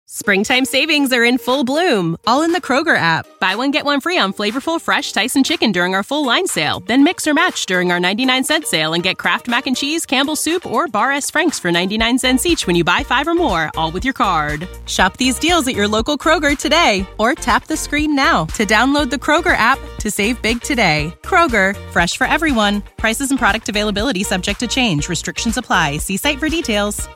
Springtime savings are in full bloom, all in the Kroger app. Buy one, get one free on flavorful, fresh Tyson chicken during our full line sale. Then mix or match during our 99-cent sale and get Kraft Mac and Cheese, Campbell's Soup, or Bar S. Frank's for 99 cents each when you buy 5 or more, all with your card. Shop these deals at your local Kroger today, or tap the screen now to download the Kroger app to save big today. Kroger, fresh for everyone. Prices and product availability subject to change. Restrictions apply. See site for details.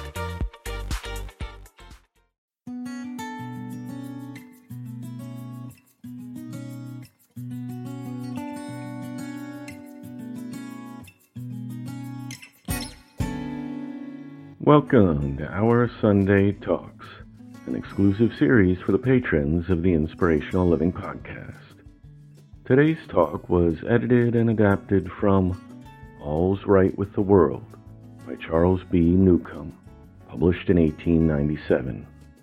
Welcome to our Sunday Talks, an exclusive series for the patrons of the Inspirational Living Podcast. Today's talk was edited and adapted from All's Right with the World by Charles B. Newcomb, published in 1897.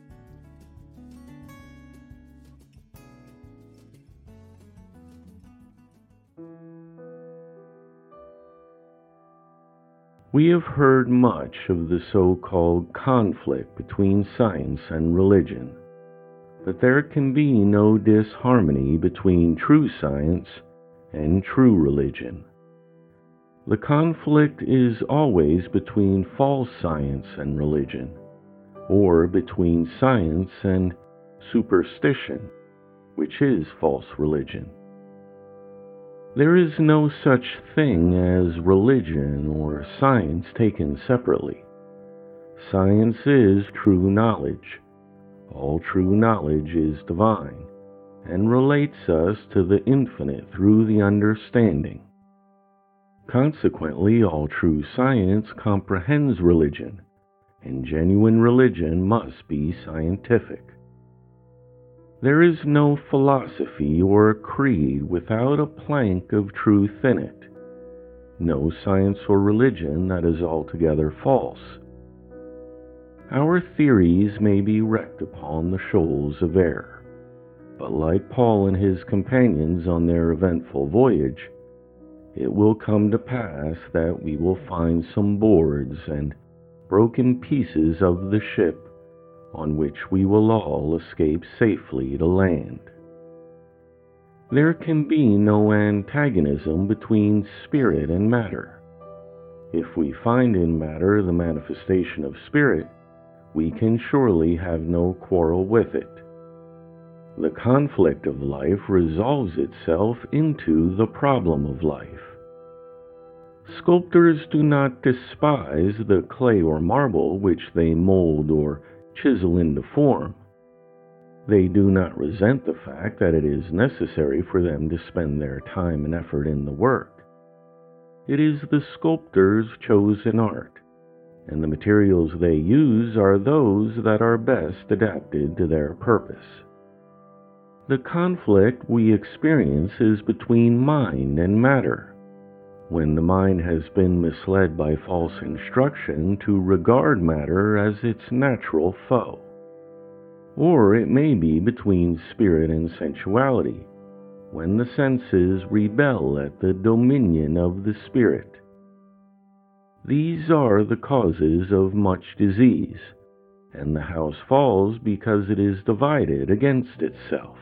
We have heard much of the so-called conflict between science and religion, but there can be no disharmony between true science and true religion. The conflict is always between false science and religion, or between science and superstition, which is false religion. There is no such thing as religion or science taken separately. Science is true knowledge. All true knowledge is divine, and relates us to the infinite through the understanding. Consequently, all true science comprehends religion, and genuine religion must be scientific. There is no philosophy or creed without a plank of truth in it. No science or religion that is altogether false. Our theories may be wrecked upon the shoals of error, but like Paul and his companions on their eventful voyage, it will come to pass that we will find some boards and broken pieces of the ship on which we will all escape safely to land. There can be no antagonism between spirit and matter. If we find in matter the manifestation of spirit, we can surely have no quarrel with it. The conflict of life resolves itself into the problem of life. Sculptors do not despise the clay or marble which they mold or chisel into form. They do not resent the fact that it is necessary for them to spend their time and effort in the work. It is the sculptor's chosen art, and the materials they use are those that are best adapted to their purpose. The conflict we experience is between mind and matter, when the mind has been misled by false instruction to regard matter as its natural foe. Or it may be between spirit and sensuality, when the senses rebel at the dominion of the spirit. These are the causes of much disease, and the house falls because it is divided against itself.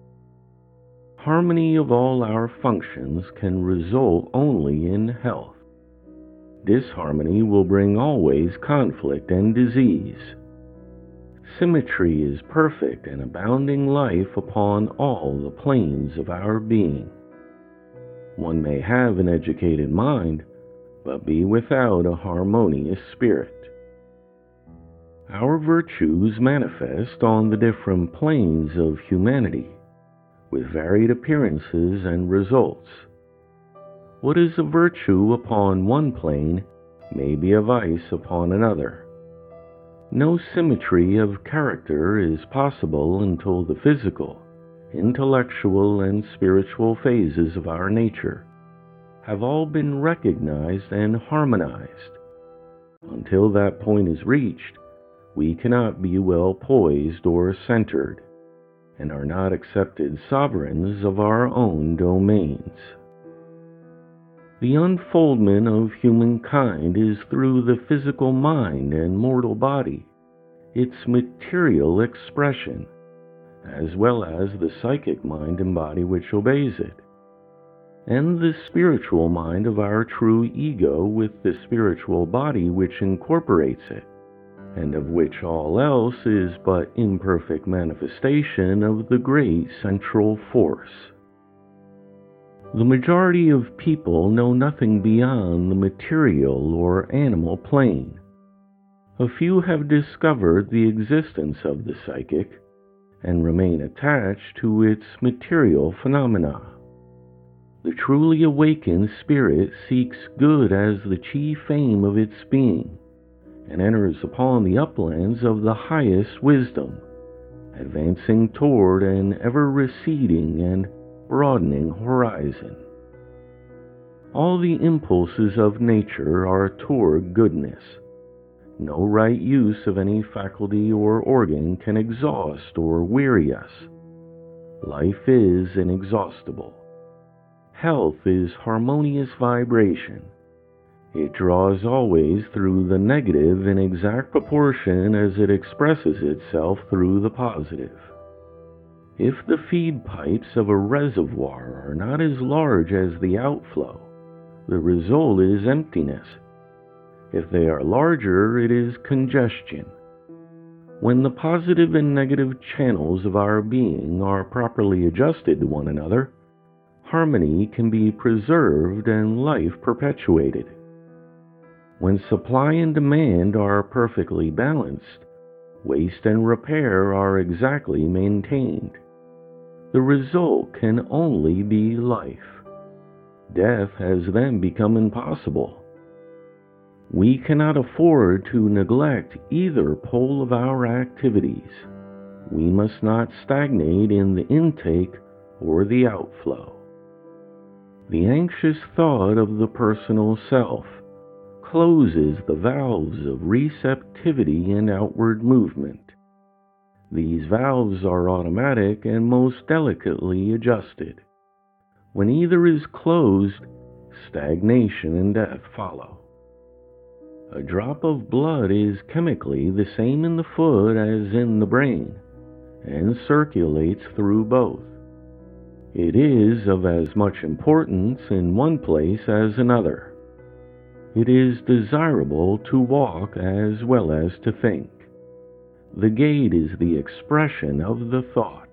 Harmony of all our functions can result only in health. Disharmony will bring always conflict and disease. Symmetry is perfect and abounding life upon all the planes of our being. One may have an educated mind, but be without a harmonious spirit. Our virtues manifest on the different planes of humanity, with varied appearances and results. What is a virtue upon one plane may be a vice upon another. No symmetry of character is possible until the physical, intellectual, and spiritual phases of our nature have all been recognized and harmonized. Until that point is reached, we cannot be well poised or centered, and are not accepted sovereigns of our own domains. The unfoldment of humankind is through the physical mind and mortal body, its material expression, as well as the psychic mind and body which obeys it, and the spiritual mind of our true ego with the spiritual body which incorporates it, and of which all else is but imperfect manifestation of the great central force. The majority of people know nothing beyond the material or animal plane. A few have discovered the existence of the psychic and remain attached to its material phenomena. The truly awakened spirit seeks good as the chief aim of its being, and enters upon the uplands of the highest wisdom, advancing toward an ever-receding and broadening horizon. All the impulses of nature are toward goodness. No right use of any faculty or organ can exhaust or weary us. Life is inexhaustible. Health is harmonious vibration. It draws always through the negative in exact proportion as it expresses itself through the positive. If the feed pipes of a reservoir are not as large as the outflow, the result is emptiness. If they are larger, it is congestion. When the positive and negative channels of our being are properly adjusted to one another, harmony can be preserved and life perpetuated. When supply and demand are perfectly balanced, waste and repair are exactly maintained. The result can only be life. Death has then become impossible. We cannot afford to neglect either pole of our activities. We must not stagnate in the intake or the outflow. The anxious thought of the personal self closes the valves of receptivity and outward movement. These valves are automatic and most delicately adjusted. When either is closed, stagnation and death follow. A drop of blood is chemically the same in the foot as in the brain, and circulates through both. It is of as much importance in one place as another. It is desirable to walk as well as to think. The gait is the expression of the thought.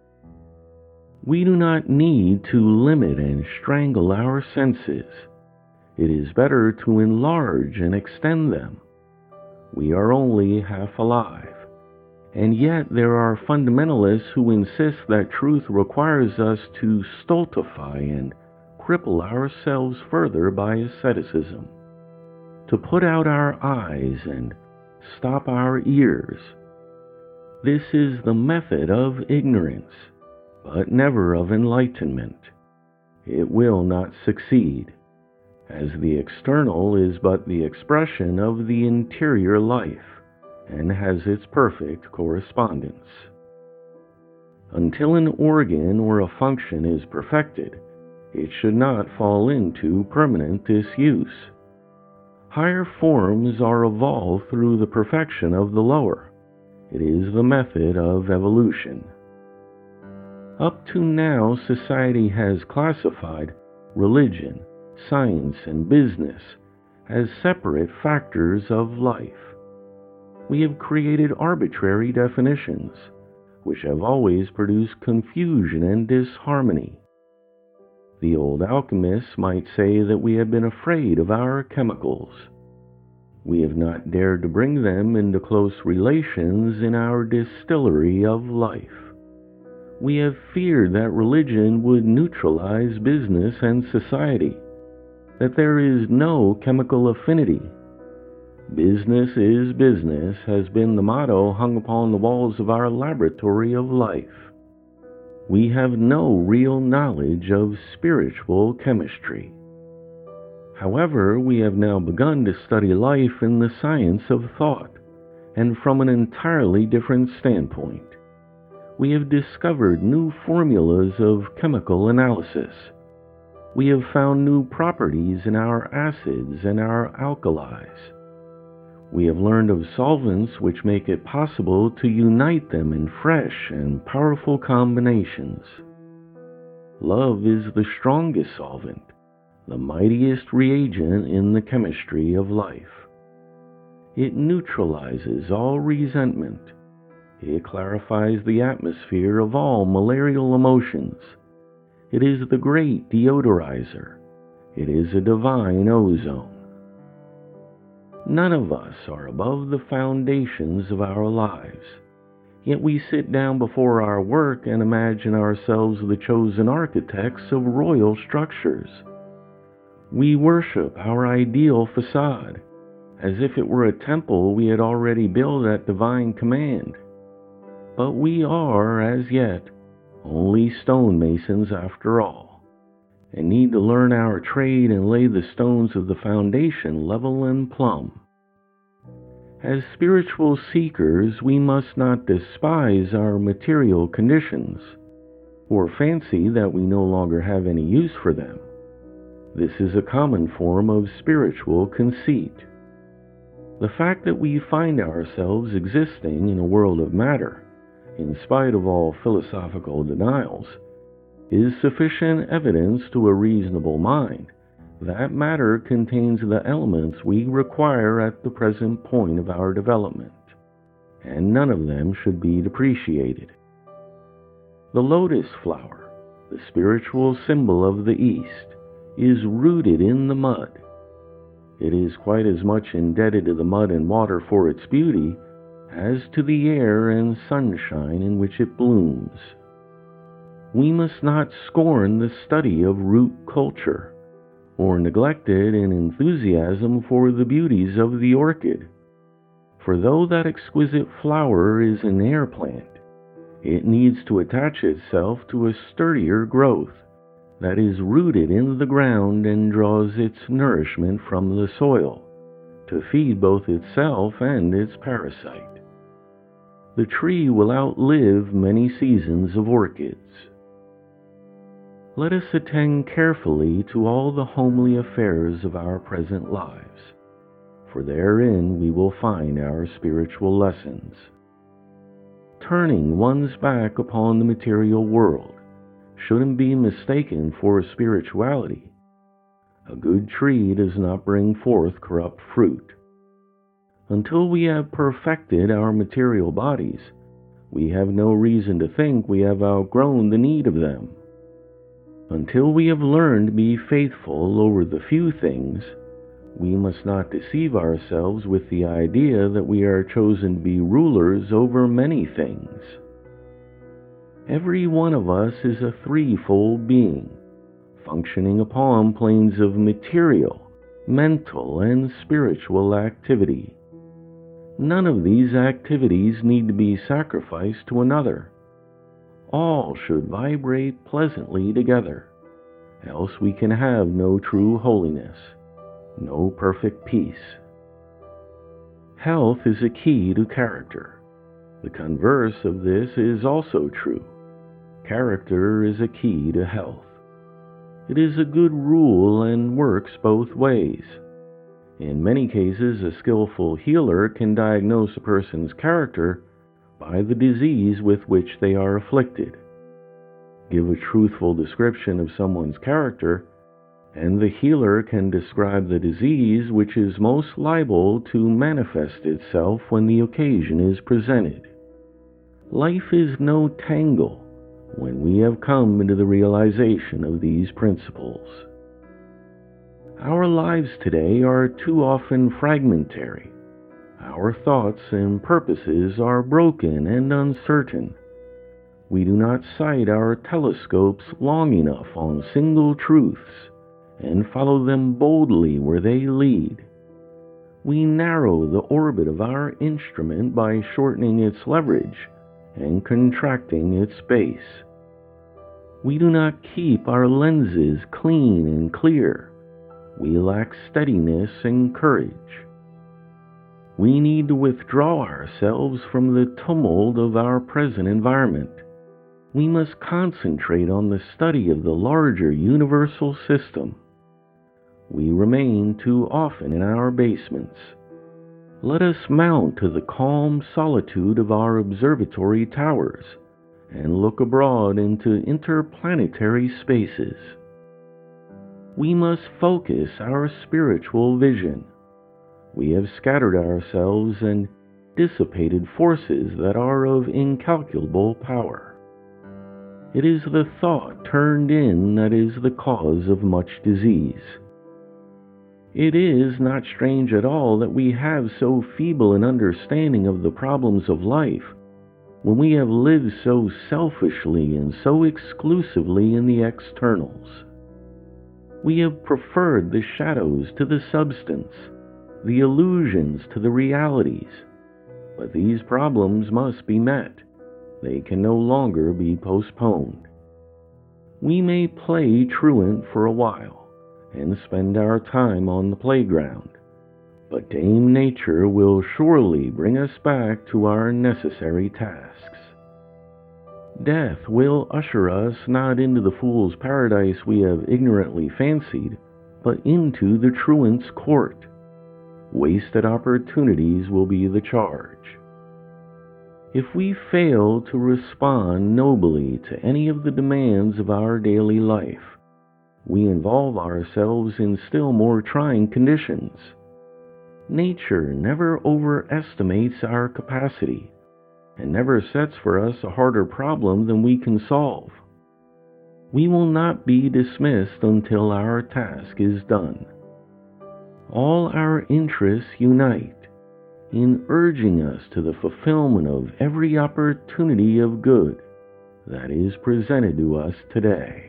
We do not need to limit and strangle our senses. It is better to enlarge and extend them. We are only half alive, and yet there are fundamentalists who insist that truth requires us to stultify and cripple ourselves further by asceticism, to put out our eyes and stop our ears. This is the method of ignorance, but never of enlightenment. It will not succeed, as the external is but the expression of the interior life, and has its perfect correspondence. Until an organ or a function is perfected, it should not fall into permanent disuse. Higher forms are evolved through the perfection of the lower. It is the method of evolution. Up to now, society has classified religion, science, and business as separate factors of life. We have created arbitrary definitions, which have always produced confusion and disharmony. The old alchemists might say that we have been afraid of our chemicals. We have not dared to bring them into close relations in our distillery of life. We have feared that religion would neutralize business and society, that there is no chemical affinity. Business is business has been the motto hung upon the walls of our laboratory of life. We have no real knowledge of spiritual chemistry. However, we have now begun to study life in the science of thought, and from an entirely different standpoint. We have discovered new formulas of chemical analysis. We have found new properties in our acids and our alkalis. We have learned of solvents which make it possible to unite them in fresh and powerful combinations. Love is the strongest solvent, the mightiest reagent in the chemistry of life. It neutralizes all resentment. It clarifies the atmosphere of all malarial emotions. It is the great deodorizer. It is a divine ozone. None of us are above the foundations of our lives, yet we sit down before our work and imagine ourselves the chosen architects of royal structures. We worship our ideal facade, as if it were a temple we had already built at divine command. But we are, as yet, only stonemasons after all, and need to learn our trade and lay the stones of the foundation level and plumb. As spiritual seekers, we must not despise our material conditions, or fancy that we no longer have any use for them. This is a common form of spiritual conceit. The fact that we find ourselves existing in a world of matter, in spite of all philosophical denials, is sufficient evidence to a reasonable mind that matter contains the elements we require at the present point of our development, and none of them should be depreciated. The lotus flower, the spiritual symbol of the East, is rooted in the mud. It is quite as much indebted to the mud and water for its beauty as to the air and sunshine in which it blooms. We must not scorn the study of root culture, or neglect it in enthusiasm for the beauties of the orchid. For though that exquisite flower is an air plant, it needs to attach itself to a sturdier growth that is rooted in the ground and draws its nourishment from the soil to feed both itself and its parasite. The tree will outlive many seasons of orchids. Let us attend carefully to all the homely affairs of our present lives, for therein we will find our spiritual lessons. Turning one's back upon the material world shouldn't be mistaken for spirituality. A good tree does not bring forth corrupt fruit. Until we have perfected our material bodies, we have no reason to think we have outgrown the need of them. Until we have learned to be faithful over the few things, we must not deceive ourselves with the idea that we are chosen to be rulers over many things. Every one of us is a threefold being, functioning upon planes of material, mental, and spiritual activity. None of these activities need to be sacrificed to another. All should vibrate pleasantly together, else we can have no true holiness, no perfect peace. Health is a key to character. The converse of this is also true. Character is a key to health. It is a good rule and works both ways. In many cases, a skillful healer can diagnose a person's character by the disease with which they are afflicted. Give a truthful description of someone's character, and the healer can describe the disease which is most liable to manifest itself when the occasion is presented. Life is no tangle when we have come into the realization of these principles. Our lives today are too often fragmentary. Our thoughts and purposes are broken and uncertain. We do not sight our telescopes long enough on single truths and follow them boldly where they lead. We narrow the orbit of our instrument by shortening its leverage and contracting its base. We do not keep our lenses clean and clear. We lack steadiness and courage. We need to withdraw ourselves from the tumult of our present environment. We must concentrate on the study of the larger universal system. We remain too often in our basements. Let us mount to the calm solitude of our observatory towers and look abroad into interplanetary spaces. We must focus our spiritual vision. We have scattered ourselves and dissipated forces that are of incalculable power. It is the thought turned in that is the cause of much disease. It is not strange at all that we have so feeble an understanding of the problems of life when we have lived so selfishly and so exclusively in the externals. We have preferred the shadows to the substance, the illusions to the realities. But these problems must be met. They can no longer be postponed. We may play truant for a while and spend our time on the playground, but Dame Nature will surely bring us back to our necessary tasks. Death will usher us not into the fool's paradise we have ignorantly fancied, but into the truant's court. Wasted opportunities will be the charge. If we fail to respond nobly to any of the demands of our daily life, we involve ourselves in still more trying conditions. Nature never overestimates our capacity and never sets for us a harder problem than we can solve. We will not be dismissed until our task is done. All our interests unite in urging us to the fulfillment of every opportunity of good that is presented to us today.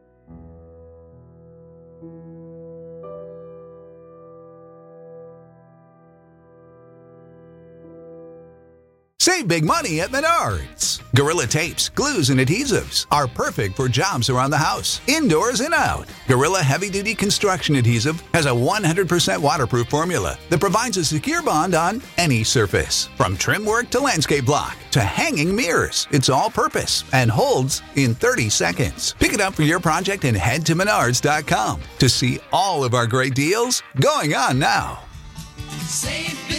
Save big money at Menards. Gorilla Tapes, glues, and adhesives are perfect for jobs around the house, indoors and out. Gorilla Heavy Duty Construction Adhesive has a 100% waterproof formula that provides a secure bond on any surface. From trim work to landscape block to hanging mirrors, it's all purpose and holds in 30 seconds. Pick it up for your project and head to Menards.com to see all of our great deals going on now. Save